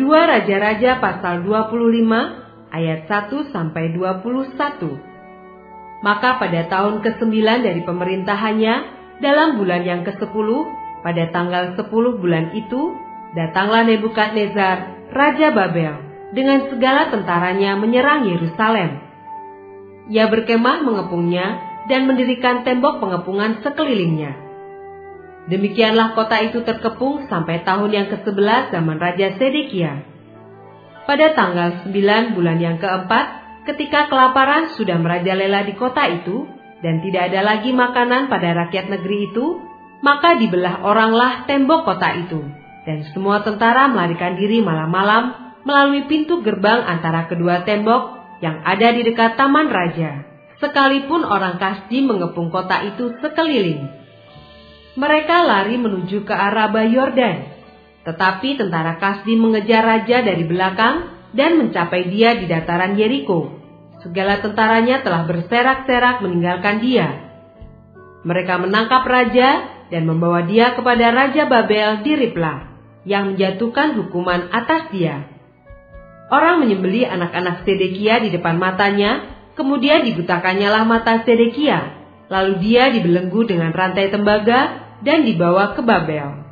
2 Raja-Raja pasal 25 ayat 1 sampai 21. Maka pada tahun ke-9 dari pemerintahannya, dalam bulan yang ke-10, pada tanggal 10 bulan itu, datanglah Nebukadnezar, Raja Babel, dengan segala tentaranya menyerang Yerusalem. Ia berkemah mengepungnya dan mendirikan tembok pengepungan sekelilingnya. Demikianlah kota itu terkepung sampai tahun yang ke-11 zaman Raja Sedekia. Pada tanggal 9 bulan yang keempat, ketika kelaparan sudah merajalela di kota itu, dan tidak ada lagi makanan pada rakyat negeri itu, maka dibelah oranglah tembok kota itu, dan semua tentara melarikan diri malam-malam melalui pintu gerbang antara kedua tembok yang ada di dekat taman raja, sekalipun orang Kasdim mengepung kota itu sekeliling. Mereka lari menuju ke arah Bayi Yordan, tetapi tentara Kasdim mengejar raja dari belakang dan mencapai dia di dataran Yeriko. Segala tentaranya telah berserak-serak meninggalkan dia. Mereka menangkap raja dan membawa dia kepada Raja Babel di Riblah, yang menjatuhkan hukuman atas dia. Orang menyembelih anak-anak Sedekia di depan matanya, kemudian dibutakannya lah mata Sedekia, lalu dia dibelenggu dengan rantai tembaga dan dibawa ke Babel.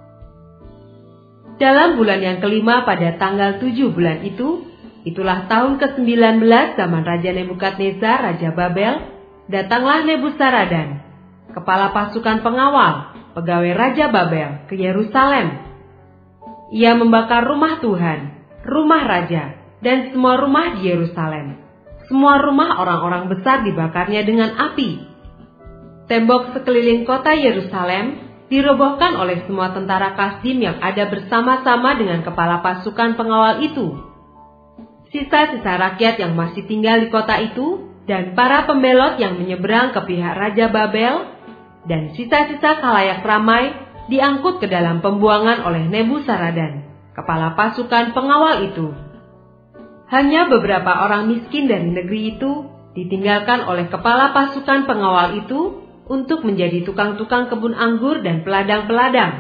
Dalam bulan yang kelima pada tanggal 7 bulan itu, itulah tahun ke-19 zaman Raja Nebukadnezar, Raja Babel, datanglah Nebuzaradan, kepala pasukan pengawal, pegawai Raja Babel, ke Yerusalem. Ia membakar rumah Tuhan, rumah raja, dan semua rumah di Yerusalem. Semua rumah orang-orang besar dibakarnya dengan api. Tembok sekeliling kota Yerusalem dirobohkan oleh semua tentara Kasdim yang ada bersama-sama dengan kepala pasukan pengawal itu. Sisa-sisa rakyat yang masih tinggal di kota itu, dan para pembelot yang menyeberang ke pihak Raja Babel, dan sisa-sisa khalayak ramai diangkut ke dalam pembuangan oleh Nebuzaradan, kepala pasukan pengawal itu. Hanya beberapa orang miskin dari negeri itu ditinggalkan oleh kepala pasukan pengawal itu untuk menjadi tukang-tukang kebun anggur dan peladang-peladang.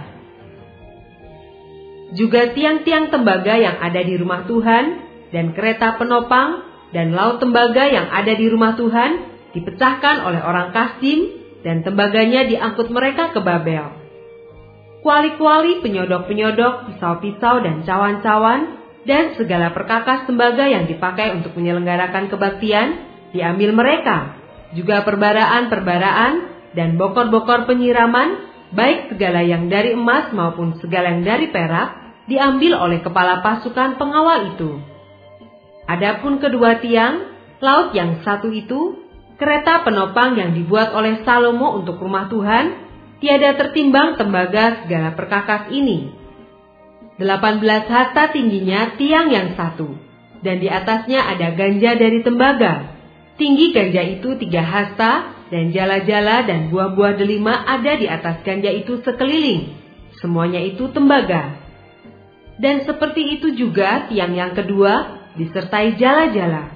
Juga tiang-tiang tembaga yang ada di rumah Tuhan, dan kereta penopang, dan laut tembaga yang ada di rumah Tuhan, dipecahkan oleh orang Kasdim, dan tembaganya diangkut mereka ke Babel. Kuali-kuali, penyodok-penyodok, pisau-pisau, dan cawan-cawan, dan segala perkakas tembaga yang dipakai untuk menyelenggarakan kebaktian, diambil mereka. Juga perbaraan-perbaraan, dan bokor-bokor penyiraman, baik segala yang dari emas maupun segala yang dari perak, diambil oleh kepala pasukan pengawal itu. Adapun kedua tiang, laut yang satu itu, kereta penopang yang dibuat oleh Salomo untuk rumah Tuhan, tiada tertimbang tembaga segala perkakas ini. 18 hasta tingginya tiang yang satu, dan di atasnya ada ganja dari tembaga. Tinggi ganja itu 3 hasta, dan jala-jala dan buah-buah delima ada di atas ganja itu sekeliling. Semuanya itu tembaga. Dan seperti itu juga tiang yang kedua, disertai jala-jala.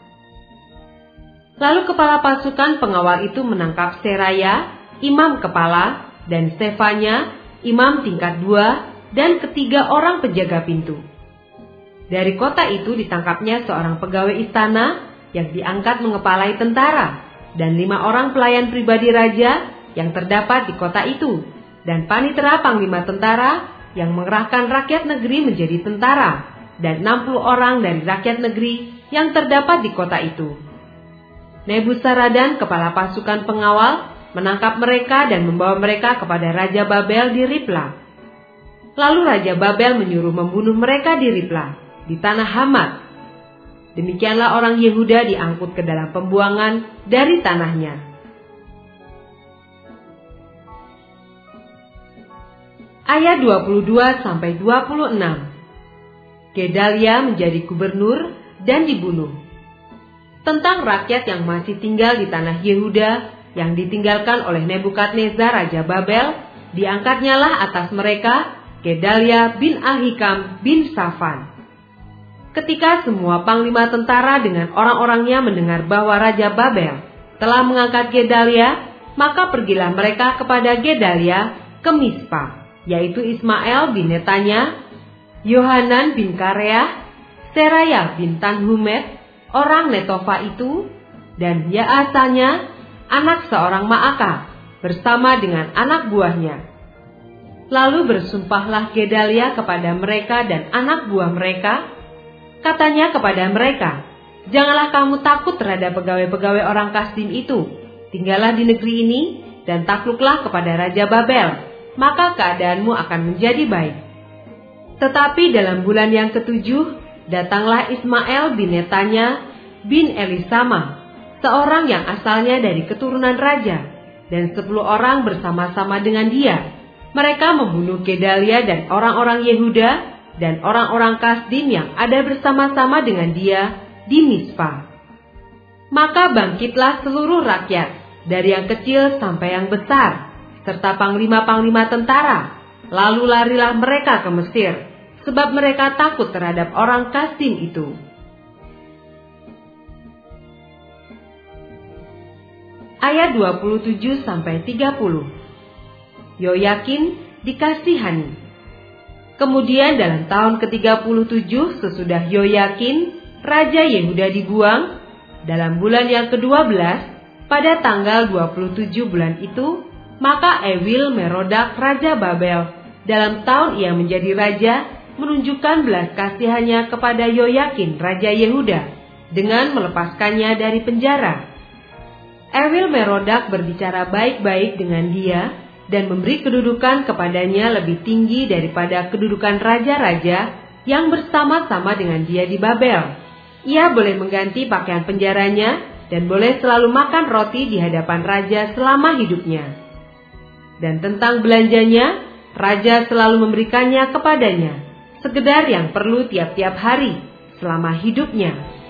Lalu kepala pasukan pengawal itu menangkap Seraya, imam kepala, dan Sefanya, imam tingkat 2, dan ketiga orang penjaga pintu. Dari kota itu ditangkapnya seorang pegawai istana yang diangkat mengepalai tentara, dan 5 orang pelayan pribadi raja yang terdapat di kota itu, dan panitera panglima tentara yang mengerahkan rakyat negeri menjadi tentara, dan 60 orang dari rakyat negeri yang terdapat di kota itu. Nebuzaradan, kepala pasukan pengawal, menangkap mereka dan membawa mereka kepada Raja Babel di Riblah. Lalu Raja Babel menyuruh membunuh mereka di Riblah, di tanah Hamat. Demikianlah orang Yehuda diangkut ke dalam pembuangan dari tanahnya. Ayat 22-26. Gedalia menjadi gubernur dan dibunuh. Tentang rakyat yang masih tinggal di tanah Yehuda yang ditinggalkan oleh Nebukadnezar Raja Babel, diangkatnyalah atas mereka Gedalia bin Ahikam bin Safan. Ketika semua panglima tentara dengan orang-orangnya mendengar bahwa Raja Babel telah mengangkat Gedalia, maka pergilah mereka kepada Gedalia ke Mispa, yaitu Ismael bin Netanya, Yohanan bin Kareah, Seraya bin Tanhumet, orang Netofa itu, dan Yaasanya, anak seorang Maaka, bersama dengan anak buahnya. Lalu bersumpahlah Gedalia kepada mereka dan anak buah mereka, katanya kepada mereka, "Janganlah kamu takut terhadap pegawai-pegawai orang Kasdim itu, tinggallah di negeri ini, dan takluklah kepada Raja Babel, maka keadaanmu akan menjadi baik." Tetapi dalam bulan yang ketujuh, datanglah Ismael bin Netanya bin Elisama, seorang yang asalnya dari keturunan raja, dan 10 orang bersama-sama dengan dia. Mereka membunuh Gedalia dan orang-orang Yehuda dan orang-orang Kasdim yang ada bersama-sama dengan dia di Mispa. Maka bangkitlah seluruh rakyat, dari yang kecil sampai yang besar, serta panglima-panglima tentara. Lalu larilah mereka ke Mesir, sebab mereka takut terhadap orang Kasdim itu. Ayat 27-30. Yoyakin dikasihani. Kemudian dalam tahun ke-37 sesudah Yoyakin, Raja Yehuda dibuang, dalam bulan yang ke-12, pada tanggal 27 bulan itu, maka Ewil Merodak Raja Babel, dalam tahun ia menjadi raja, menunjukkan belas kasihannya kepada Yoyakin Raja Yehuda, dengan melepaskannya dari penjara. Ewil Merodak berbicara baik-baik dengan dia, dan memberi kedudukan kepadanya lebih tinggi daripada kedudukan raja-raja yang bersama-sama dengan dia di Babel. Ia boleh mengganti pakaian penjaranya dan boleh selalu makan roti di hadapan raja selama hidupnya. Dan tentang belanjanya, raja selalu memberikannya kepadanya, sekedar yang perlu tiap-tiap hari selama hidupnya.